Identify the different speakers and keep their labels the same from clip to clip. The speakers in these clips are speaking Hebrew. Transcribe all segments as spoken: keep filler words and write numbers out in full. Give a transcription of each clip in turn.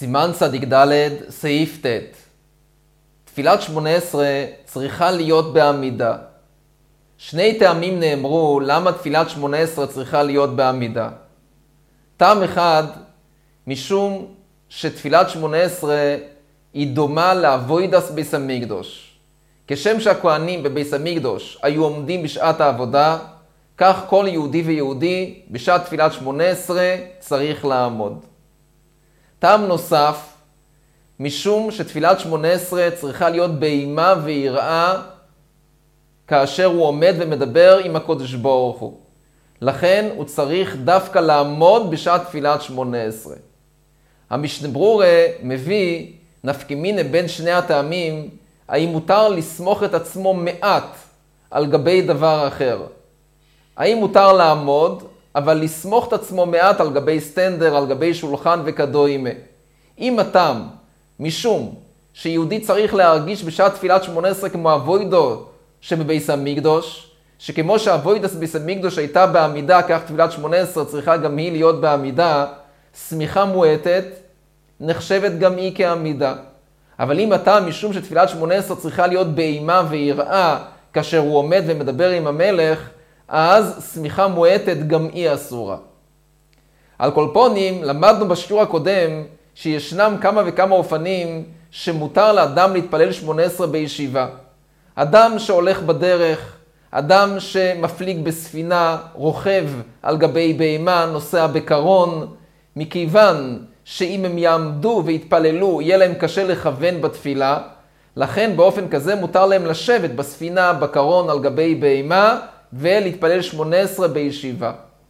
Speaker 1: סימן צדיק ד' סעיף ט'. תפילת שמונה עשרה צריכה להיות בעמידה. שני טעמים נאמרו למה תפילת שמונה עשרה צריכה להיות בעמידה. טעם אחד, משום שתפילת שמונה עשרה היא דומה לאבוידס ביס המקדוש. כשם שהכהנים בביס המקדוש היו עומדים בשעת העבודה, כך כל יהודי ויהודי בשעת תפילת שמונה עשרה צריך לעמוד. טעם נוסף, משום שתפילת שמונה עשרה צריכה להיות באימה ויראה כאשר הוא עומד ומדבר עם הקודש ברוך הוא. לכן הוא צריך דווקא לעמוד בשעת תפילת שמונה עשרה. המשנה ברורה מביא נפקא בין שני הטעמים, האם מותר לסמוך את עצמו מעט על גבי דבר אחר. האם מותר לעמוד, אבל לסמוך את עצמו מעט על גבי סטנדר, על גבי שולחן וכדומה. אם הטעם, משום שיהודי צריך להרגיש בשעת תפילת שמונה עשרה כמו אבוידו שבביס המקדוש, שכמו שהאבוידס ביס המקדוש הייתה בעמידה, כך תפילת שמונה עשרה צריכה גם היא להיות בעמידה, סמיכה מועטת, נחשבת גם היא כעמידה. אבל אם הטעם משום שתפילת שמונה עשרה צריכה להיות באימה ויראה כאשר הוא עומד ומדבר עם המלך, אז סמיכה מועטת גם היא אסורה. על כל פונים, למדנו בשיעור הקודם שישנם כמה וכמה אופנים שמותר לאדם להתפלל שמונה עשרה בישיבה. אדם שהולך בדרך, אדם שמפליג בספינה, רוכב על גבי בהמה, נוסע בקרון, מכיוון שאם הם יעמדו והתפללו, יהיה להם קשה לכוון בתפילה, לכן באופן כזה מותר להם לשבת בספינה, בקרון, על גבי בהמה, ולהתפלל שמונה עשרה בישיבה.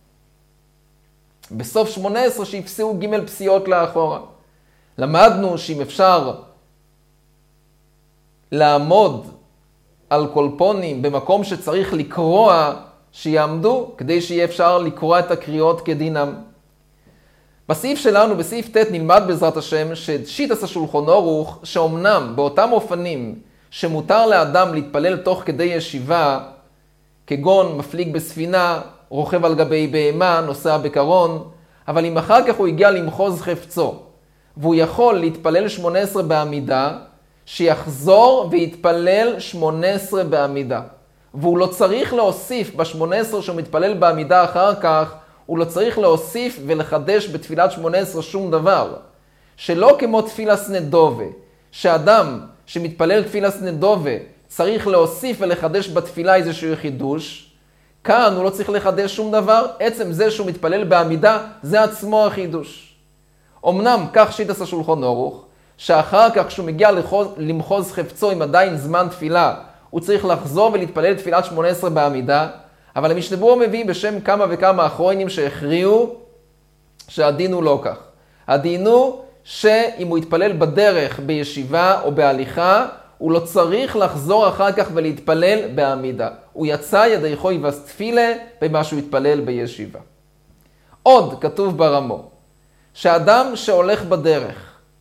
Speaker 1: בסוף שמונה עשרה שיפסעו ג' פסיעות לאחורה. למדנו שאם אפשר לעמוד על קולפונים במקום שצריך לקרוע, שיעמדו כדי שיהיה אפשר לקרוע את הקריאות כדינם. בסעיף שלנו, בסעיף ט', נלמד בעזרת השם ששיטת השולחן ערוך, שאומנם באותם אופנים שמותר לאדם להתפלל תוך כדי ישיבה, כגון מפליג בספינה, רוכב על גבי בהמה, נוסע בקרון, אבל אם אחר כך הוא הגיע למחוז חפצו, והוא יכול להתפלל שמונה עשרה בעמידה, שיחזור ויתפלל שמונה עשרה בעמידה. והוא לא צריך להוסיף ב-שמונה עשרה שהוא מתפלל בעמידה אחר כך, הוא לא צריך להוסיף ולחדש בתפילת שמונה עשרה שום דבר. שלא כמו תפילת נדובה, שאדם שמתפלל תפילת נדובה צריך להוסיף ולחדש בתפילה איזשהו חידוש, כאן הוא לא צריך לחדש שום דבר, עצם זה שהוא מתפלל בעמידה, זה עצמו החידוש. אמנם כך שיטת השולחן ערוך, שאחר כך כשהוא מגיע לחוז, למחוז חפצו עם עדיין זמן תפילה, הוא צריך לחזור ולהתפלל תפילת שמונה עשרה בעמידה, אבל המשנה ברורה מביא בשם כמה וכמה אחרונים שהכריעו שהדין הוא לא כך. הדין הוא שאם הוא יתפלל בדרך, בישיבה או בהליכה, הוא לא צריך לחזור אחר כך ולהתפלל בעמידה. הוא יצא ידי חוי וסתפילה במה שהוא יתפלל בישיבה. עוד כתוב ברמו, שאדם שהולך בדרך,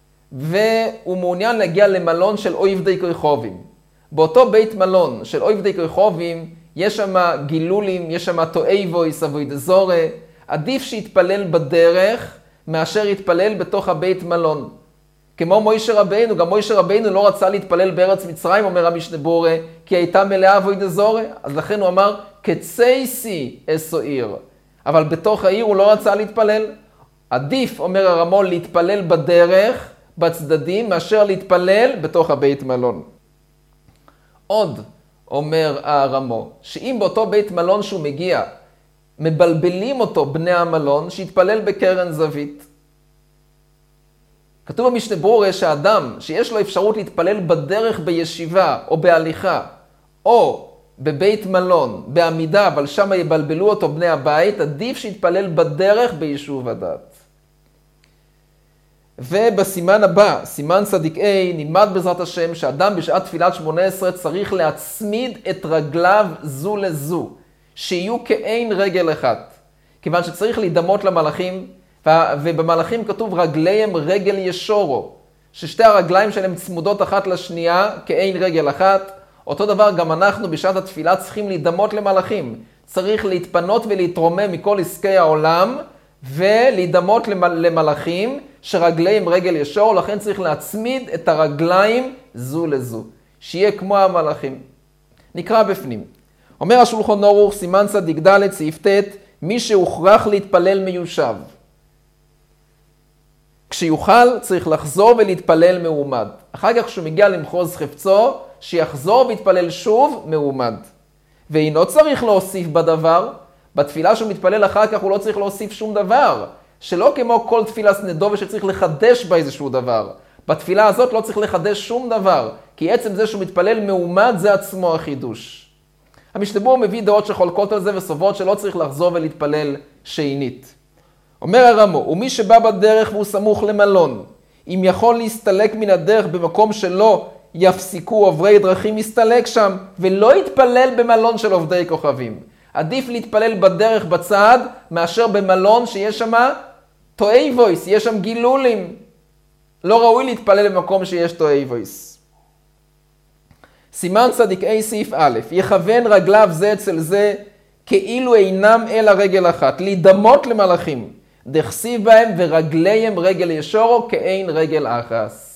Speaker 1: והוא מעוניין להגיע למלון של אויבדי כוכבים. באותו בית מלון של אויבדי כוכבים, יש שם גילולים, יש שם תועבויס, אבוידע זורה. עדיף שיתפלל בדרך, מאשר יתפלל בתוך הבית מלון. כמו מוישה רבינו, גם מוישה רבינו לא רצה להתפלל בארץ מצרים, אומר המשנה ברורה, כי הייתה מלאה אבוידע זורה. אז לכן הוא אמר, קצייסי אסו עיר. אבל בתוך העיר הוא לא רצה להתפלל. עדיף, אומר הרמו, להתפלל בדרך, בצדדים, מאשר להתפלל בתוך הבית מלון. עוד אומר הרמו, שאם באותו בית מלון שהוא מגיע, מבלבלים אותו בני המלון, שיתפלל בקרן זווית. כתוב במשנה ברורה שהאדם שיש לו אפשרות להתפלל בדרך בישיבה או בהליכה, או בבית מלון, בעמידה, אבל שם יבלבלו אותו בני הבית, עדיף שיתפלל בדרך ביישוב הדת. ובסימן הבא, סימן צדיק A, נלמד בעזרת השם שאדם בשעת תפילת שמונה עשרה צריך להצמיד את רגליו זו לזו, שיהיו כאין רגל אחת. כיוון שצריך להידמות למלאכים, ובמלאכים כתוב רגליהם רגל ישורו, ששתי הרגליים שלהם צמודות אחת לשנייה כאין רגל אחת. אותו דבר גם אנחנו בשעת התפילה צריכים להידמות למלאכים. צריך להתפנות ולהתרומם מכל עסקי העולם, ולהידמות למלאכים שרגליהם רגל ישור, לכן צריך להצמיד את הרגליים זו לזו, שיהיה כמו המלאכים. נקרא בפנים. אומר השולחן ערוך, סימן צדיק ד' סעיף ט', מי שהוכרח להתפלל מיושב. כשיוכל צריך לחזור ולהתפלל מעומד. אחר כך כשהוא מגיע למחוז חפצו, שיחזור ויתפלל שוב מעומד. ואינו צריך להוסיף בדבר, בתפילה שהוא מתפלל אחר כך הוא לא צריך להוסיף שום דבר. שלא כמו כל תפילה סנדובה שצריך לחדש בה איזשהו דבר. בתפילה הזאת לא צריך לחדש שום דבר, כי עצם זה שהוא מתפלל מעומד זה עצמו החידוש. המשתבר מביא דעות שחולקות על זה וסוברות שלא צריך לחזור ולהתפלל שנית. אומר הרמו, ומי שבא בדרך והוא סמוך למלון, אם יכול להסתלק מן הדרך במקום שלא יפסיקו עוברי דרכים, יסתלק שם, ולא יתפלל במלון של עובדי כוכבים. עדיף להתפלל בדרך בצד, מאשר במלון שיש שם תואי וויס, יש שם גילולים. לא ראוי להתפלל במקום שיש תואי וויס. סימן צדיק A סעיף א', יכוון רגליו זה אצל זה, כאילו אינם אלא רגל אחת, להידמות למלאכים. דכסיב בהם ורגליהם רגל ישורו כאין רגל אחס.